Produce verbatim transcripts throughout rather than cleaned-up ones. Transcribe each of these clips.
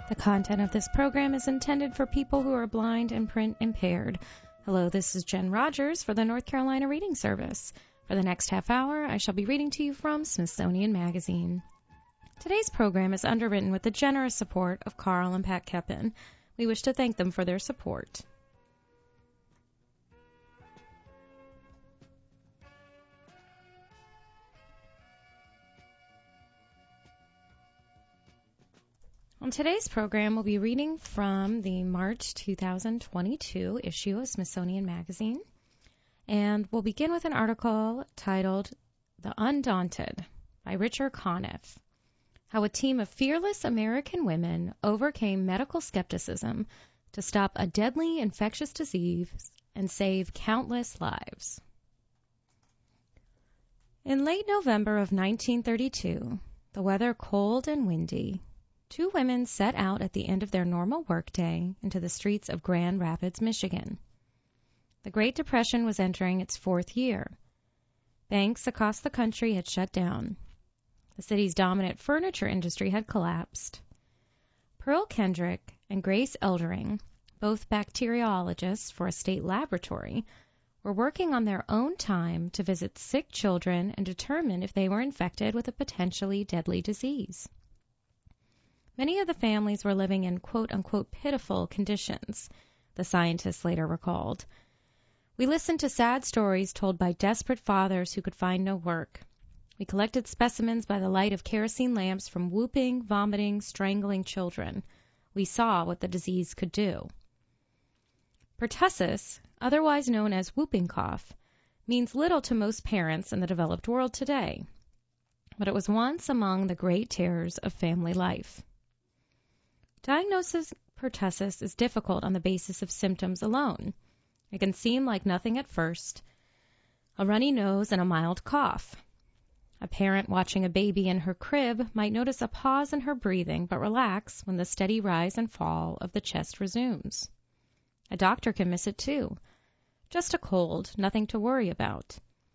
The content of this program is intended for people who are blind and print impaired. Hello, this is Jen Rogers for the North Carolina Reading Service. For the next half hour, I shall be reading to you from Smithsonian Magazine. Today's program is underwritten with the generous support of Carl and Pat Keppen. We wish to thank them for their support. On today's program, we'll be reading from the March two thousand twenty-two issue of Smithsonian Magazine. And we'll begin with an article titled The Undaunted by Richard Conniff. How a team of fearless American women overcame medical skepticism to stop a deadly infectious disease and save countless lives. In late November of nineteen thirty-two, the weather cold and windy, two women set out at the end of their normal workday into the streets of Grand Rapids, Michigan. The Great Depression was entering its fourth year. Banks across the country had shut down. The city's dominant furniture industry had collapsed. Pearl Kendrick and Grace Eldering, both bacteriologists for a state laboratory, were working on their own time to visit sick children and determine if they were infected with a potentially deadly disease. Many of the families were living in quote-unquote pitiful conditions, the scientists later recalled. We listened to sad stories told by desperate fathers who could find no work. We collected specimens by the light of kerosene lamps from whooping, vomiting, strangling children. We saw what the disease could do. Pertussis, otherwise known as whooping cough, means little to most parents in the developed world today, but it was once among the great terrors of family life. Diagnosis pertussis is difficult on the basis of symptoms alone. It can seem like nothing at first, a runny nose and a mild cough. A parent watching a baby in her crib might notice a pause in her breathing but relax when the steady rise and fall of the chest resumes. A doctor can miss it too. Just a cold, nothing to worry about.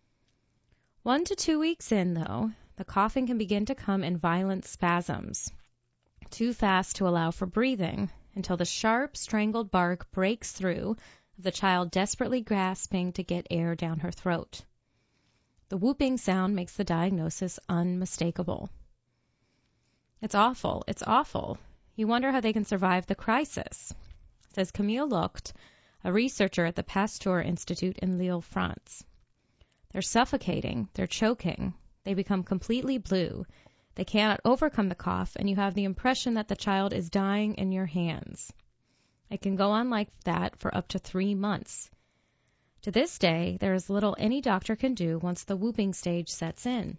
One to two weeks in, though, the coughing can begin to come in violent spasms, too fast to allow for breathing, until the sharp, strangled bark breaks through, the child desperately grasping to get air down her throat. The whooping sound makes the diagnosis unmistakable. It's awful, it's awful. You wonder how they can survive the crisis, says Camille Lucht, a researcher at the Pasteur Institute in Lille, France. They're suffocating, they're choking, they become completely blue. They cannot overcome the cough, and you have the impression that the child is dying in your hands. It can go on like that for up to three months. To this day, there is little any doctor can do once the whooping stage sets in.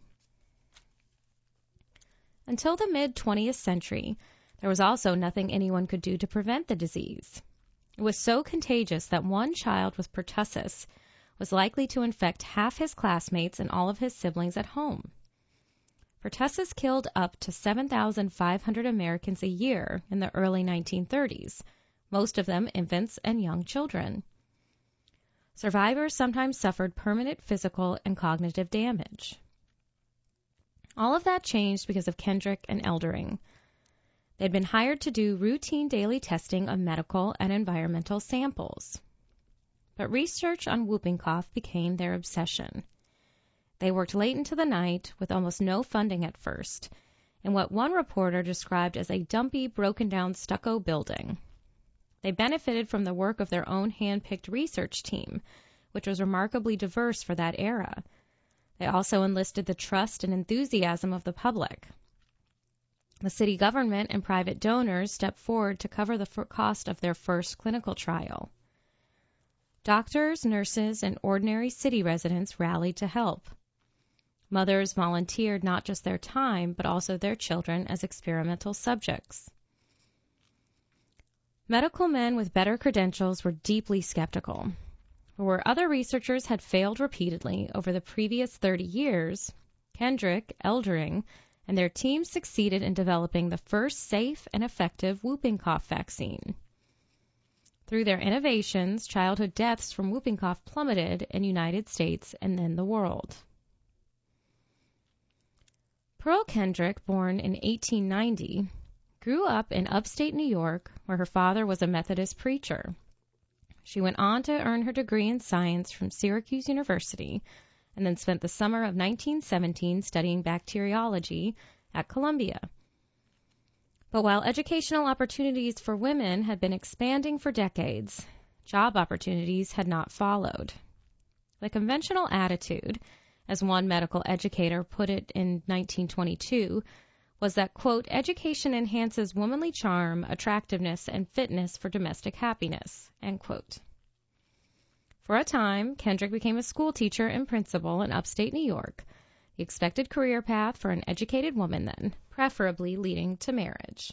Until the mid-twentieth century, there was also nothing anyone could do to prevent the disease. It was so contagious that one child with pertussis was likely to infect half his classmates and all of his siblings at home. Pertussis killed up to seven thousand five hundred Americans a year in the early nineteen thirties, most of them infants and young children. Survivors sometimes suffered permanent physical and cognitive damage. All of that changed because of Kendrick and Eldering. They'd been hired to do routine daily testing of medical and environmental samples. But research on whooping cough became their obsession. They worked late into the night with almost no funding at first, in what one reporter described as a dumpy, broken-down stucco building. They benefited from the work of their own hand-picked research team, which was remarkably diverse for that era. They also enlisted the trust and enthusiasm of the public. The city government and private donors stepped forward to cover the cost of their first clinical trial. Doctors, nurses, and ordinary city residents rallied to help. Mothers volunteered not just their time, but also their children as experimental subjects. Medical men with better credentials were deeply skeptical. Where other researchers had failed repeatedly over the previous thirty years, Kendrick, Eldering, and their team succeeded in developing the first safe and effective whooping cough vaccine. Through their innovations, childhood deaths from whooping cough plummeted in the United States and then the world. Pearl Kendrick, born in eighteen ninety, grew up in upstate New York, where her father was a Methodist preacher. She went on to earn her degree in science from Syracuse University and then spent the summer of nineteen seventeen studying bacteriology at Columbia. But while educational opportunities for women had been expanding for decades, job opportunities had not followed. The conventional attitude, as one medical educator put it in nineteen twenty-two, was that, quote, education enhances womanly charm, attractiveness, and fitness for domestic happiness, end quote. For a time, Kendrick became a school teacher and principal in upstate New York, the expected career path for an educated woman then, preferably leading to marriage.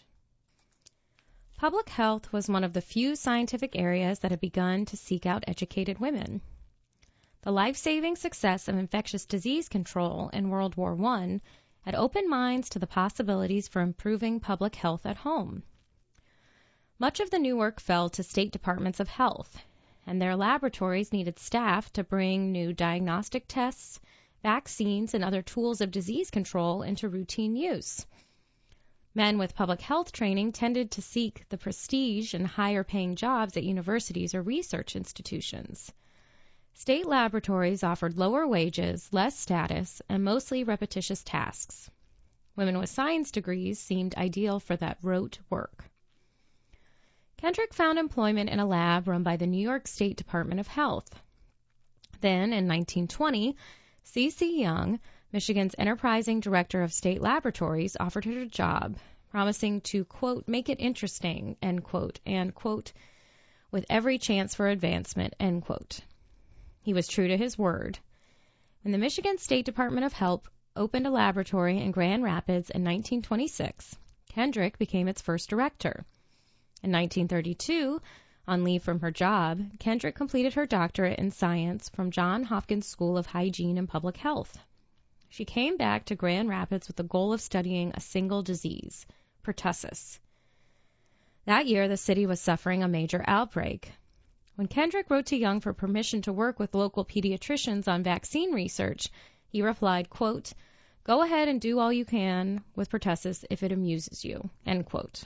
Public health was one of the few scientific areas that had begun to seek out educated women. The life-saving success of infectious disease control in World War One had opened minds to the possibilities for improving public health at home. Much of the new work fell to state departments of health, and their laboratories needed staff to bring new diagnostic tests, vaccines, and other tools of disease control into routine use. Men with public health training tended to seek the prestige and higher-paying jobs at universities or research institutions. State laboratories offered lower wages, less status, and mostly repetitious tasks. Women with science degrees seemed ideal for that rote work. Kendrick found employment in a lab run by the New York State Department of Health. Then, in nineteen twenty, C C Young, Michigan's enterprising director of state laboratories, offered her a job, promising to, quote, make it interesting, end quote, and, quote, with every chance for advancement, end quote. He was true to his word. When the Michigan State Department of Health opened a laboratory in Grand Rapids in nineteen twenty-six, Kendrick became its first director. In nineteen thirty-two, on leave from her job, Kendrick completed her doctorate in science from Johns Hopkins School of Hygiene and Public Health. She came back to Grand Rapids with the goal of studying a single disease, pertussis. That year, the city was suffering a major outbreak. When Kendrick wrote to Young for permission to work with local pediatricians on vaccine research, he replied, quote, go ahead and do all you can with pertussis if it amuses you, end quote.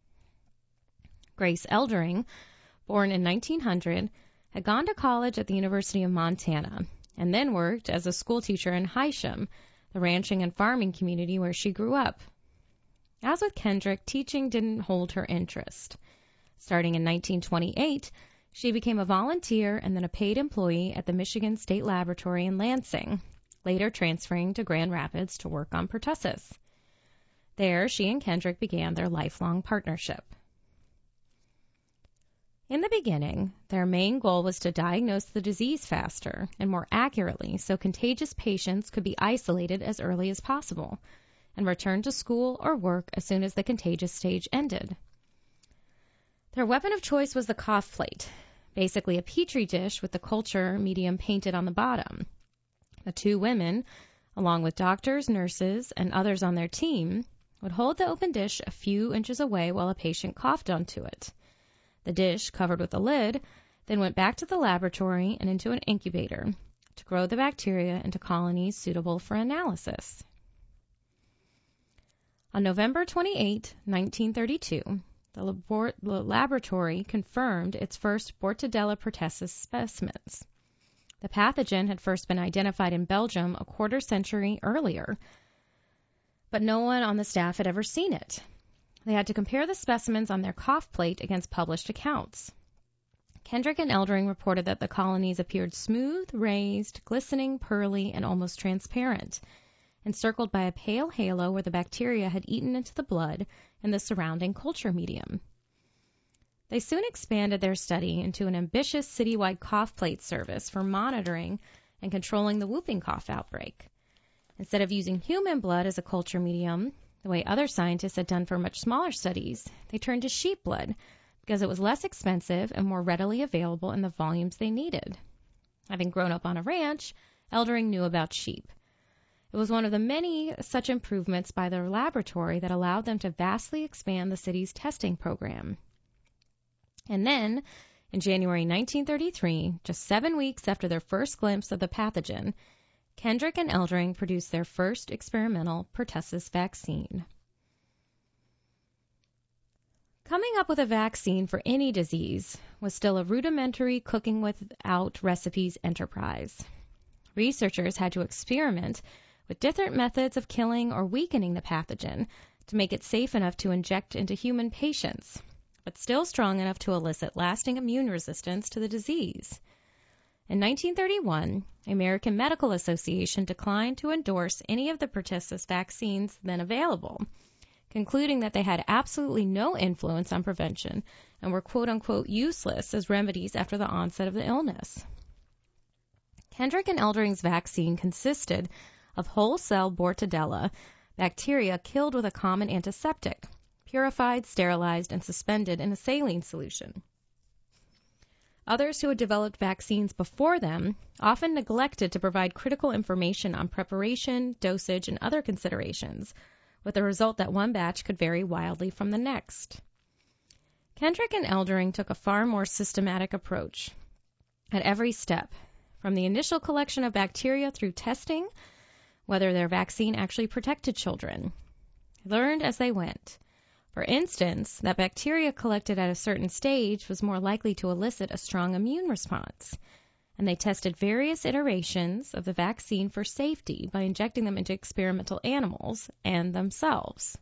Grace Eldering, born in nineteen hundred, had gone to college at the University of Montana and then worked as a schoolteacher in Hysham, the ranching and farming community where she grew up. As with Kendrick, teaching didn't hold her interest. Starting in nineteen twenty-eight, she became a volunteer and then a paid employee at the Michigan State Laboratory in Lansing, later transferring to Grand Rapids to work on pertussis. There, she and Kendrick began their lifelong partnership. In the beginning, their main goal was to diagnose the disease faster and more accurately so contagious patients could be isolated as early as possible and return to school or work as soon as the contagious stage ended. Their weapon of choice was the cough plate, basically a petri dish with the culture medium painted on the bottom. The two women, along with doctors, nurses, and others on their team, would hold the open dish a few inches away while a patient coughed onto it. The dish, covered with a lid, then went back to the laboratory and into an incubator to grow the bacteria into colonies suitable for analysis. On November twenty-eighth, nineteen thirty-two, the, labor- the laboratory confirmed its first Bordetella pertussis specimens. The pathogen had first been identified in Belgium a quarter century earlier, but no one on the staff had ever seen it. They had to compare the specimens on their cough plate against published accounts. Kendrick and Eldering reported that the colonies appeared smooth, raised, glistening, pearly, and almost transparent, encircled by a pale halo where the bacteria had eaten into the blood and the surrounding culture medium. They soon expanded their study into an ambitious citywide cough plate service for monitoring and controlling the whooping cough outbreak. Instead of using human blood as a culture medium, the way other scientists had done for much smaller studies, they turned to sheep blood because it was less expensive and more readily available in the volumes they needed. Having grown up on a ranch, Eldering knew about sheep. It was one of the many such improvements by their laboratory that allowed them to vastly expand the city's testing program. And then, in January nineteen thirty-three, just seven weeks after their first glimpse of the pathogen, Kendrick and Eldering produced their first experimental pertussis vaccine. Coming up with a vaccine for any disease was still a rudimentary cooking without recipes enterprise. Researchers had to experiment with different methods of killing or weakening the pathogen to make it safe enough to inject into human patients, but still strong enough to elicit lasting immune resistance to the disease. In nineteen thirty-one, the American Medical Association declined to endorse any of the pertussis vaccines then available, concluding that they had absolutely no influence on prevention and were quote-unquote useless as remedies after the onset of the illness. Kendrick and Eldering's vaccine consisted of whole-cell Bordetella bacteria killed with a common antiseptic, purified, sterilized, and suspended in a saline solution. Others who had developed vaccines before them often neglected to provide critical information on preparation, dosage, and other considerations, with the result that one batch could vary wildly from the next. Kendrick and Eldering took a far more systematic approach at every step, from the initial collection of bacteria through testing, whether their vaccine actually protected children. They learned as they went. For instance, that bacteria collected at a certain stage was more likely to elicit a strong immune response, and they tested various iterations of the vaccine for safety by injecting them into experimental animals and themselves.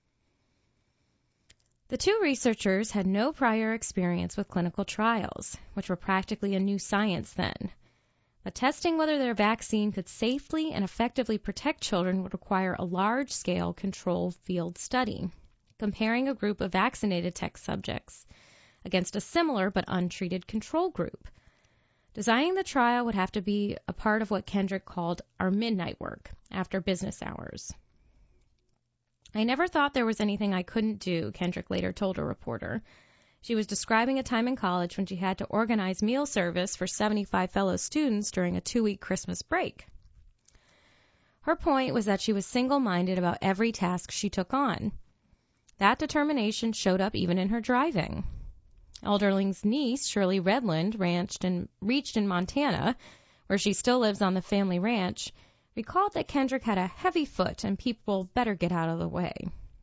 The two researchers had no prior experience with clinical trials, which were practically a new science then. But testing whether their vaccine could safely and effectively protect children would require a large-scale controlled field study, comparing a group of vaccinated test subjects against a similar but untreated control group. Designing the trial would have to be a part of what Kendrick called our midnight work, after business hours. I never thought there was anything I couldn't do, Kendrick later told a reporter. She was describing a time in college when she had to organize meal service for seventy-five fellow students during a two-week Christmas break. Her point was that she was single-minded about every task she took on. That determination showed up even in her driving. Eldering's niece, Shirley Redland, ranched in, reached in Montana, where she still lives on the family ranch, recalled that Kendrick had a heavy foot and people better get out of the way.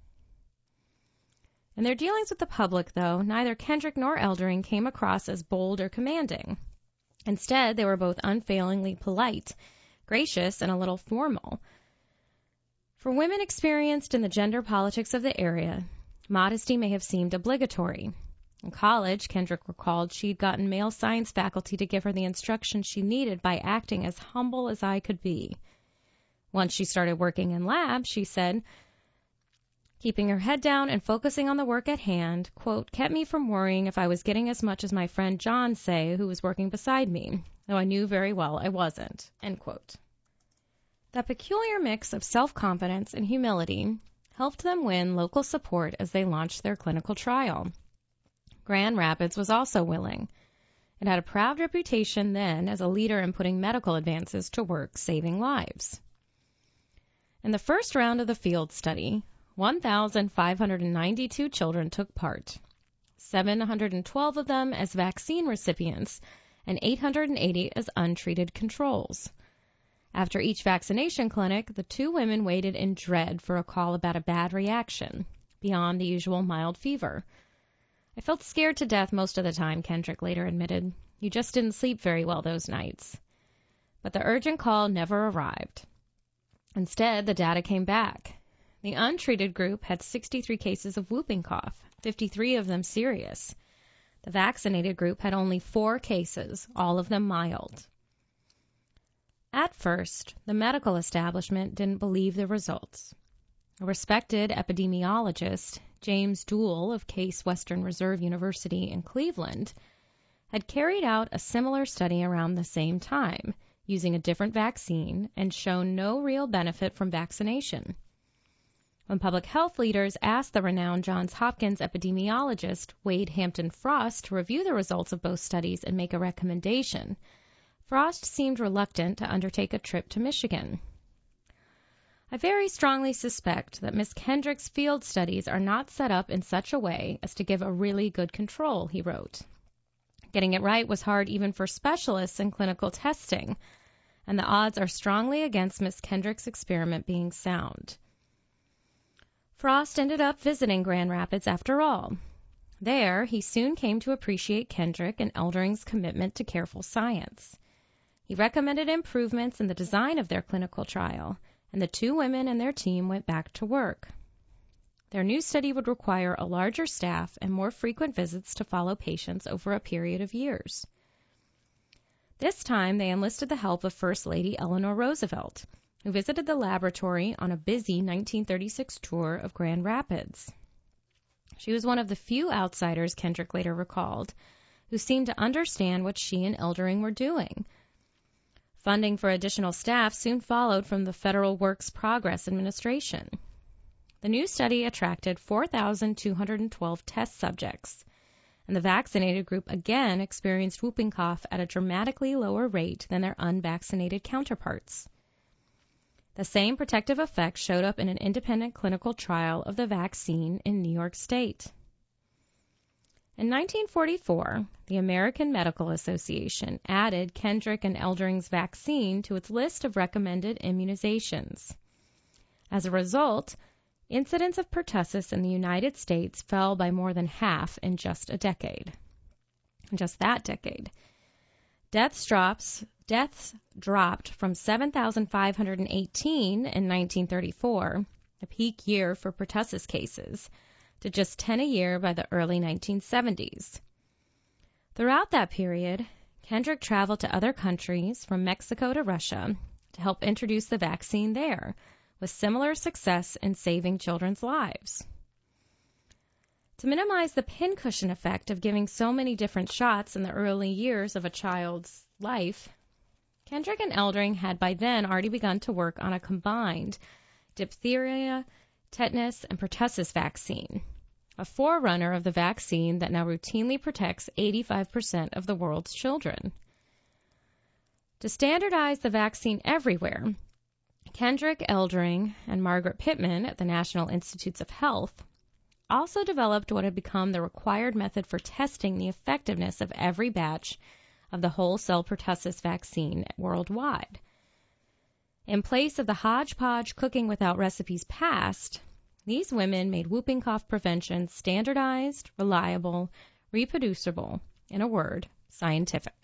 In their dealings with the public, though, neither Kendrick nor Eldering came across as bold or commanding. Instead, they were both unfailingly polite, gracious, and a little formal. For women experienced in the gender politics of the area, modesty may have seemed obligatory. In college, Kendrick recalled she'd gotten male science faculty to give her the instruction she needed by acting as humble as I could be. Once she started working in lab, she said, keeping her head down and focusing on the work at hand, quote, kept me from worrying if I was getting as much as my friend John Say, who was working beside me, though I knew very well I wasn't, end quote. That peculiar mix of self-confidence and humility helped them win local support as they launched their clinical trial. Grand Rapids was also willing. It had a proud reputation then as a leader in putting medical advances to work, saving lives. In the first round of the field study, one thousand five hundred ninety-two children took part, seven hundred twelve of them as vaccine recipients and eight hundred eighty as untreated controls. After each vaccination clinic, the two women waited in dread for a call about a bad reaction, beyond the usual mild fever. I felt scared to death most of the time, Kendrick later admitted. You just didn't sleep very well those nights. But the urgent call never arrived. Instead, the data came back. The untreated group had sixty-three cases of whooping cough, fifty-three of them serious. The vaccinated group had only four cases, all of them mild. At first, the medical establishment didn't believe the results. A respected epidemiologist, James Duell of Case Western Reserve University in Cleveland, had carried out a similar study around the same time, using a different vaccine, and shown no real benefit from vaccination. When public health leaders asked the renowned Johns Hopkins epidemiologist Wade Hampton Frost to review the results of both studies and make a recommendation, Frost seemed reluctant to undertake a trip to Michigan. I very strongly suspect that Miss Kendrick's field studies are not set up in such a way as to give a really good control, he wrote. Getting it right was hard even for specialists in clinical testing, and the odds are strongly against Miss Kendrick's experiment being sound. Frost ended up visiting Grand Rapids after all. There, he soon came to appreciate Kendrick and Eldring's commitment to careful science. He recommended improvements in the design of their clinical trial, and the two women and their team went back to work. Their new study would require a larger staff and more frequent visits to follow patients over a period of years. This time, they enlisted the help of First Lady Eleanor Roosevelt, who visited the laboratory on a busy nineteen thirty-six tour of Grand Rapids. She was one of the few outsiders, Kendrick later recalled, who seemed to understand what she and Eldring were doing. Funding for additional staff soon followed from the Federal Works Progress Administration. The new study attracted four thousand two hundred twelve test subjects, and the vaccinated group again experienced whooping cough at a dramatically lower rate than their unvaccinated counterparts. The same protective effect showed up in an independent clinical trial of the vaccine in New York State. In nineteen forty-four, the American Medical Association added Kendrick and Eldring's vaccine to its list of recommended immunizations. As a result, incidence of pertussis in the United States fell by more than half in just a decade. Just that decade. Deaths drops, deaths dropped from seven thousand five hundred eighteen in nineteen thirty-four, a peak year for pertussis cases, to just ten a year by the early nineteen seventies. Throughout that period, Kendrick traveled to other countries, from Mexico to Russia, to help introduce the vaccine there, with similar success in saving children's lives. To minimize the pincushion effect of giving so many different shots in the early years of a child's life, Kendrick and Eldring had by then already begun to work on a combined diphtheria, tetanus, and pertussis vaccine, a forerunner of the vaccine that now routinely protects eighty-five percent of the world's children. To standardize the vaccine everywhere, Kendrick, Eldring, and Margaret Pittman at the National Institutes of Health also developed what had become the required method for testing the effectiveness of every batch of the whole cell pertussis vaccine worldwide. In place of the hodgepodge cooking without recipes past, these women made whooping cough prevention standardized, reliable, reproducible, in a word, scientific.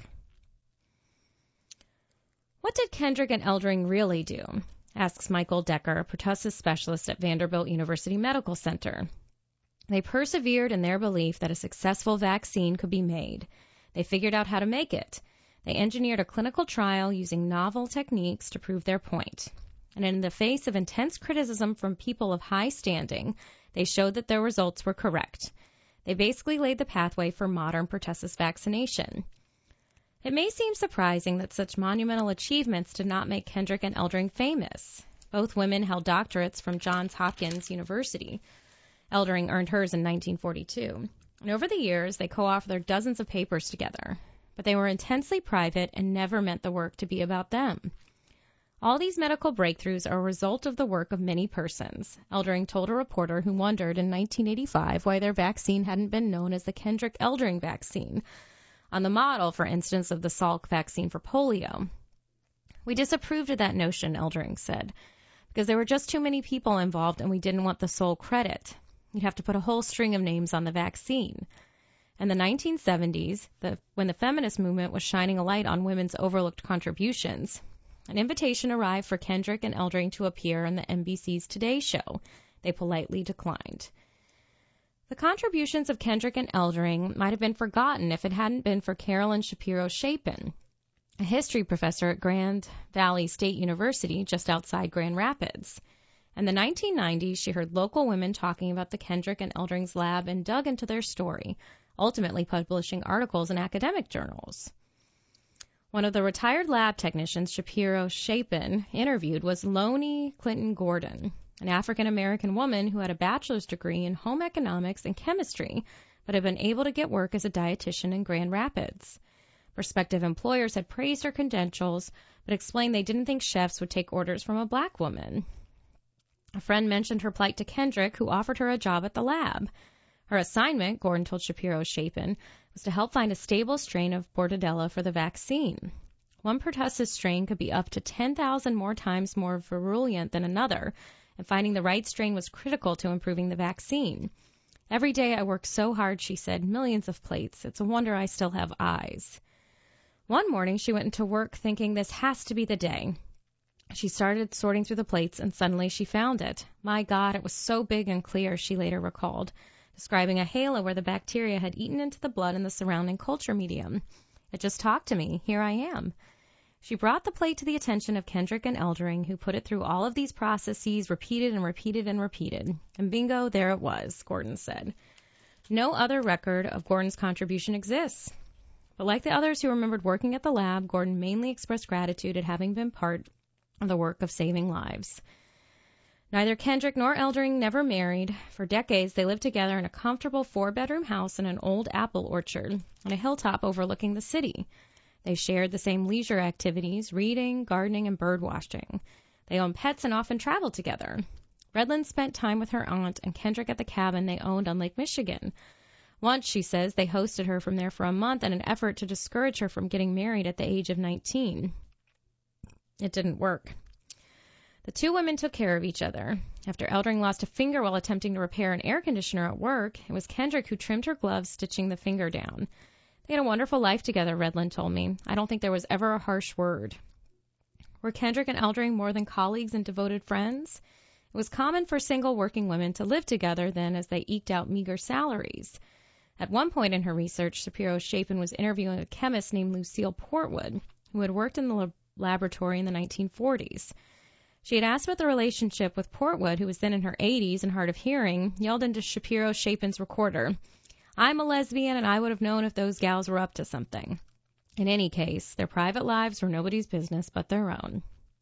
What did Kendrick and Eldring really do? Asks Michael Decker, a pertussis specialist at Vanderbilt University Medical Center. They persevered in their belief that a successful vaccine could be made. They figured out how to make it. They engineered a clinical trial using novel techniques to prove their point. And in the face of intense criticism from people of high standing, they showed that their results were correct. They basically laid the pathway for modern pertussis vaccination. It may seem surprising that such monumental achievements did not make Kendrick and Eldring famous. Both women held doctorates from Johns Hopkins University. Eldring earned hers in nineteen forty-two. And over the years, they co-authored dozens of papers together. But they were intensely private and never meant the work to be about them. All these medical breakthroughs are a result of the work of many persons, Eldring told a reporter who wondered in nineteen eighty-five why their vaccine hadn't been known as the Kendrick-Eldring vaccine, on the model, for instance, of the Salk vaccine for polio. We disapproved of that notion, Eldring said, because there were just too many people involved and we didn't want the sole credit. You'd have to put a whole string of names on the vaccine. In the nineteen seventies, the, when the feminist movement was shining a light on women's overlooked contributions, an invitation arrived for Kendrick and Eldring to appear on the N B C's Today Show. They politely declined. The contributions of Kendrick and Eldring might have been forgotten if it hadn't been for Carolyn Shapiro Chapin, a history professor at Grand Valley State University just outside Grand Rapids. In the nineteen nineties, she heard local women talking about the Kendrick and Eldring's lab and dug into their story, ultimately publishing articles in academic journals. One of the retired lab technicians Shapiro Chapin interviewed was Lonnie Clinton Gordon, an African-American woman who had a bachelor's degree in home economics and chemistry, but had been able to get work as a dietitian in Grand Rapids. Prospective employers had praised her credentials, but explained they didn't think chefs would take orders from a black woman. A friend mentioned her plight to Kendrick, who offered her a job at the lab. Her assignment, Gordon told Shapiro Chapin, was to help find a stable strain of Bordetella for the vaccine. One pertussis strain could be up to ten thousand more times more virulent than another, and finding the right strain was critical to improving the vaccine. Every day I work so hard, she said, millions of plates. It's a wonder I still have eyes. One morning she went into work thinking this has to be the day. She started sorting through the plates, and suddenly she found it. My God, it was so big and clear, she later recalled, describing a halo where the bacteria had eaten into the blood and the surrounding culture medium. It just talked to me. Here I am. She brought the plate to the attention of Kendrick and Eldring, who put it through all of these processes, repeated and repeated and repeated. And bingo, there it was, Gordon said. No other record of Gordon's contribution exists. But like the others who remembered working at the lab, Gordon mainly expressed gratitude at having been part of the work of saving lives. Neither Kendrick nor Eldring never married. For decades, they lived together in a comfortable four-bedroom house in an old apple orchard on a hilltop overlooking the city. They shared the same leisure activities, reading, gardening, and bird watching. They owned pets and often traveled together. Redlin spent time with her aunt and Kendrick at the cabin they owned on Lake Michigan. Once, she says, they hosted her from there for a month in an effort to discourage her from getting married at the age of nineteen. It didn't work. The two women took care of each other. After Eldring lost a finger while attempting to repair an air conditioner at work, it was Kendrick who trimmed her gloves, stitching the finger down. They had a wonderful life together, Redlin told me. I don't think there was ever a harsh word. Were Kendrick and Eldring more than colleagues and devoted friends? It was common for single working women to live together then as they eked out meager salaries. At one point in her research, Shapiro Chapin was interviewing a chemist named Lucille Portwood, who had worked in the lab- laboratory in the nineteen forties. She had asked about the relationship with Portwood, who was then in her eighties and hard of hearing, yelled into Shapiro Chapin's recorder, I'm a lesbian, and I would have known if those gals were up to something. In any case, their private lives were nobody's business but their own.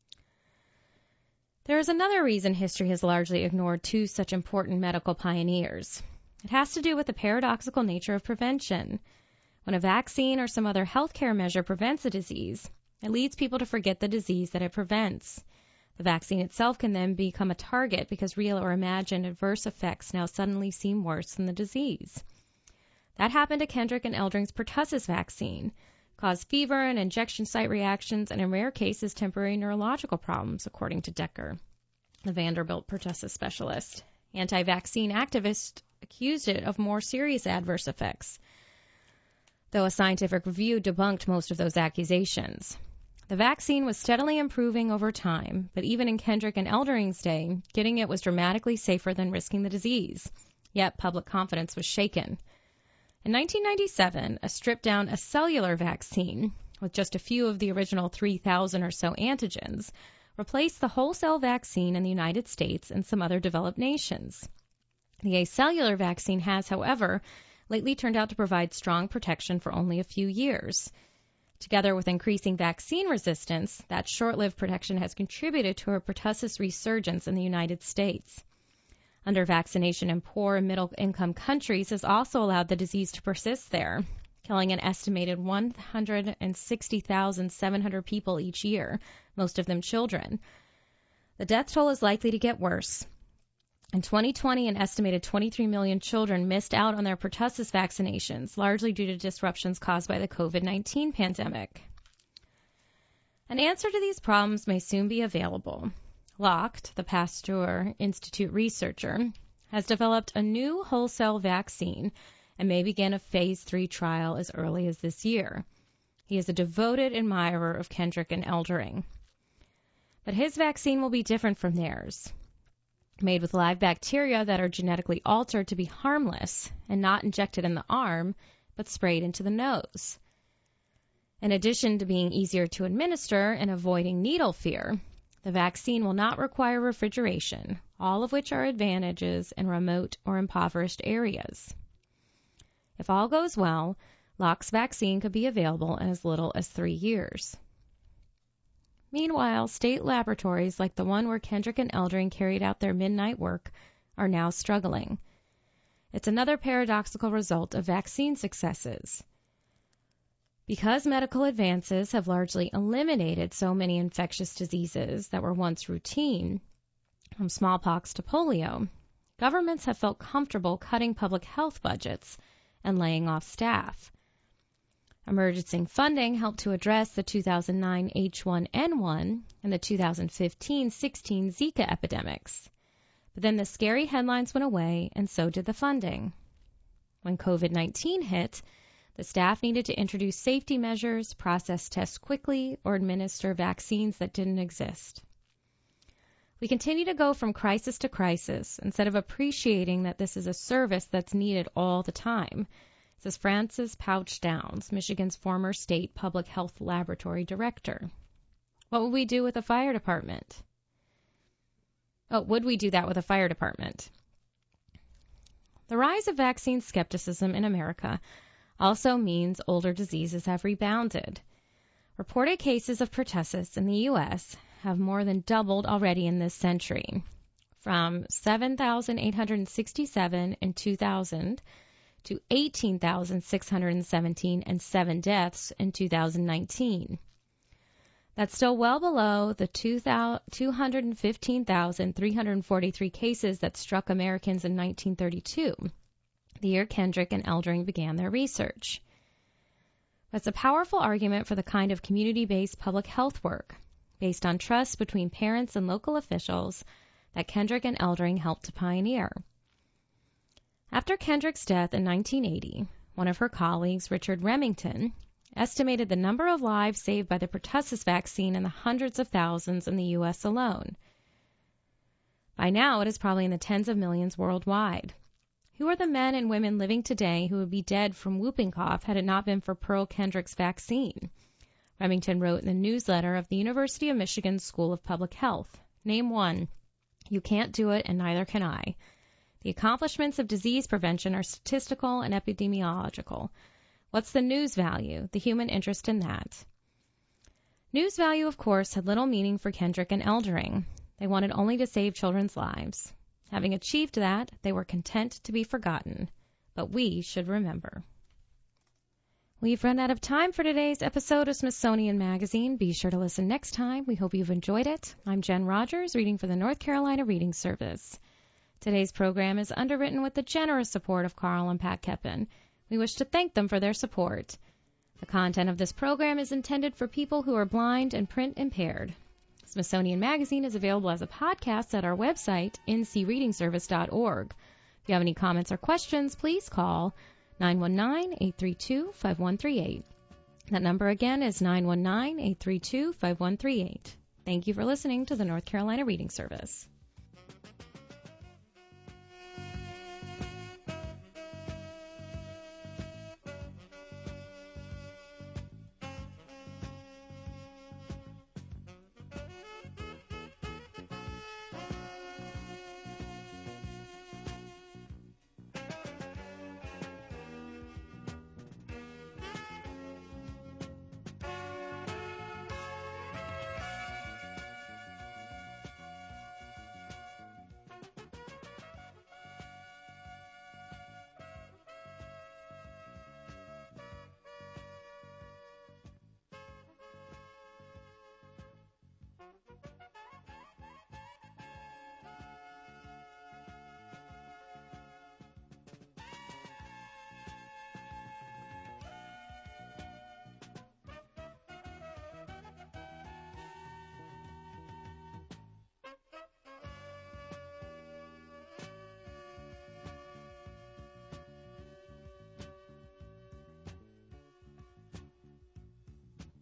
There is another reason history has largely ignored two such important medical pioneers. It has to do with the paradoxical nature of prevention. When a vaccine or some other healthcare measure prevents a disease, it leads people to forget the disease that it prevents. The vaccine itself can then become a target because real or imagined adverse effects now suddenly seem worse than the disease. That happened to Kendrick and Eldring's pertussis vaccine, caused fever and injection site reactions, and in rare cases temporary neurological problems, according to Decker, the Vanderbilt pertussis specialist. Anti-vaccine activists accused it of more serious adverse effects, though a scientific review debunked most of those accusations. The vaccine was steadily improving over time, but even in Kendrick and Eldring's day, getting it was dramatically safer than risking the disease. Yet public confidence was shaken. In nineteen ninety-seven, a stripped-down acellular vaccine, with just a few of the original three thousand or so antigens, replaced the whole cell vaccine in the United States and some other developed nations. The acellular vaccine has, however, lately turned out to provide strong protection for only a few years. Together with increasing vaccine resistance, that short-lived protection has contributed to a pertussis resurgence in the United States. Under vaccination in poor and middle-income countries has also allowed the disease to persist there, killing an estimated one hundred sixty thousand seven hundred people each year, most of them children. The death toll is likely to get worse. In twenty twenty, an estimated twenty-three million children missed out on their pertussis vaccinations, largely due to disruptions caused by the covid nineteen pandemic. An answer to these problems may soon be available. Locke, the Pasteur Institute researcher, has developed a new whole cell vaccine and may begin a phase three trial as early as this year. He is a devoted admirer of Kendrick and Eldring. But his vaccine will be different from theirs, made with live bacteria that are genetically altered to be harmless and not injected in the arm, but sprayed into the nose. In addition to being easier to administer and avoiding needle fear, the vaccine will not require refrigeration, all of which are advantages in remote or impoverished areas. If all goes well, Locke's vaccine could be available in as little as three years. Meanwhile, state laboratories like the one where Kendrick and Eldring carried out their midnight work are now struggling. It's another paradoxical result of vaccine successes. Because medical advances have largely eliminated so many infectious diseases that were once routine, from smallpox to polio, governments have felt comfortable cutting public health budgets and laying off staff. Emergency funding helped to address the two thousand nine H one N one and the two thousand fifteen sixteen Zika epidemics. But then the scary headlines went away, and so did the funding. When COVID nineteen hit, the staff needed to introduce safety measures, process tests quickly, or administer vaccines that didn't exist. We continue to go from crisis to crisis instead of appreciating that this is a service that's needed all the time, says Frances Pouch Downs, Michigan's former state public health laboratory director. What would we do with a fire department? Oh, would we do that with a fire department? The rise of vaccine skepticism in America also means older diseases have rebounded. Reported cases of pertussis in the U S have more than doubled already in this century, from seven thousand eight hundred sixty-seven in two thousand to eighteen thousand six hundred seventeen and seven deaths in two thousand nineteen. That's still well below the two hundred fifteen thousand three hundred forty-three cases that struck Americans in nineteen thirty-two, the year Kendrick and Eldring began their research. That's a powerful argument for the kind of community-based public health work, based on trust between parents and local officials, that Kendrick and Eldring helped to pioneer. After Kendrick's death in nineteen eighty, one of her colleagues, Richard Remington, estimated the number of lives saved by the pertussis vaccine in the hundreds of thousands in the U S alone. By now, it is probably in the tens of millions worldwide. Who are the men and women living today who would be dead from whooping cough had it not been for Pearl Kendrick's vaccine? Remington wrote in the newsletter of the University of Michigan School of Public Health, "Name one. You can't do it, and neither can I. The accomplishments of disease prevention are statistical and epidemiological. What's the news value, the human interest in that?" News value, of course, had little meaning for Kendrick and Eldring. They wanted only to save children's lives. Having achieved that, they were content to be forgotten. But we should remember. We've run out of time for today's episode of Smithsonian Magazine. Be sure to listen next time. We hope you've enjoyed it. I'm Jen Rogers, reading for the North Carolina Reading Service. Today's program is underwritten with the generous support of Carl and Pat Keppen. We wish to thank them for their support. The content of this program is intended for people who are blind and print impaired. Smithsonian Magazine is available as a podcast at our website, n c reading service dot org. If you have any comments or questions, please call nine one nine, eight three two, five one three eight. That number again is nine one nine, eight three two, five one three eight. Thank you for listening to the North Carolina Reading Service.